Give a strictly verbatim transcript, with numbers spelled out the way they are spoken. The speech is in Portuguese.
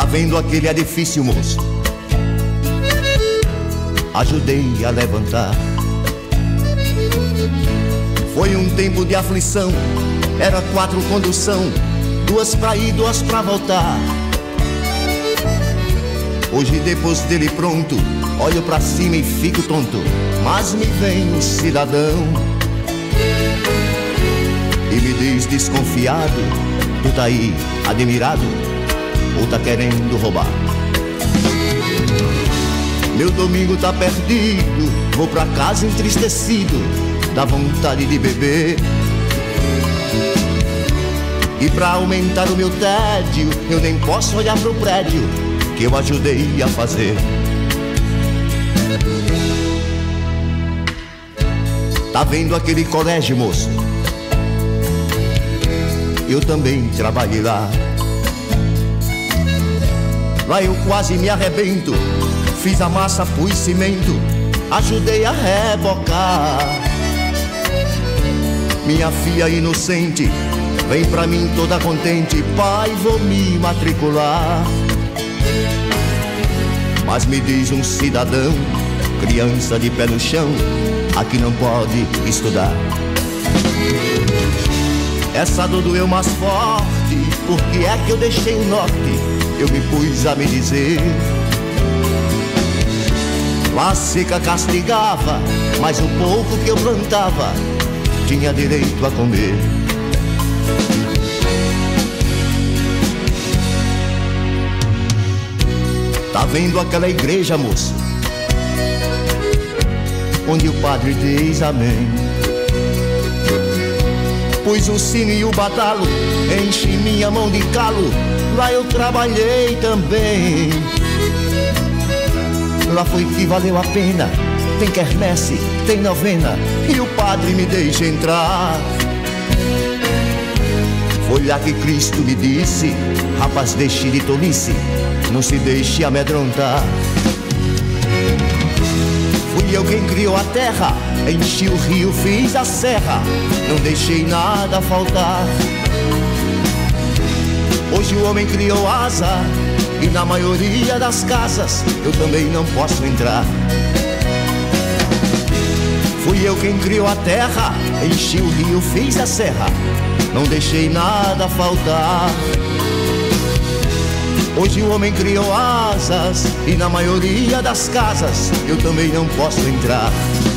vendo aquele edifício, moço? Ajudei a levantar. Foi um tempo de aflição, era quatro condução, duas pra ir, duas pra voltar. Hoje depois dele pronto, olho pra cima e fico tonto, mas me vem um cidadão e me diz desconfiado: tu tá aí admirado ou tá querendo roubar? Meu domingo tá perdido, vou pra casa entristecido, dá vontade de beber. E pra aumentar o meu tédio, eu nem posso olhar pro prédio que eu ajudei a fazer. Tá vendo aquele colégio, moço? Eu também trabalhei lá. Lá eu quase me arrebento, fiz a massa, pus cimento, ajudei a rebocar. Minha filha inocente vem pra mim toda contente: pai, vou me matricular. Mas me diz um cidadão, criança de pé no chão, aqui não pode estudar. Essa dor doeu mais forte, porque é que eu deixei o norte, eu me pus a me dizer. A seca castigava, mas o pouco que eu plantava tinha direito a comer. Tá vendo aquela igreja, moço, onde o padre diz amém? Pus o sino e o badalo, enchi minha mão de calo, lá eu trabalhei também. Lá foi que valeu a pena, tem quermesse, tem novena, e o padre me deixa entrar. Foi lá que Cristo me disse: rapaz, deixe de tolice, não se deixe amedrontar. Fui eu quem criou a terra, enchi o rio, fiz a serra, não deixei nada faltar. Hoje o homem criou asa, e na maioria das casas eu também não posso entrar. Fui eu quem criou a terra, enchi o rio, fiz a serra, não deixei nada faltar. Hoje o homem criou asas, e na maioria das casas eu também não posso entrar.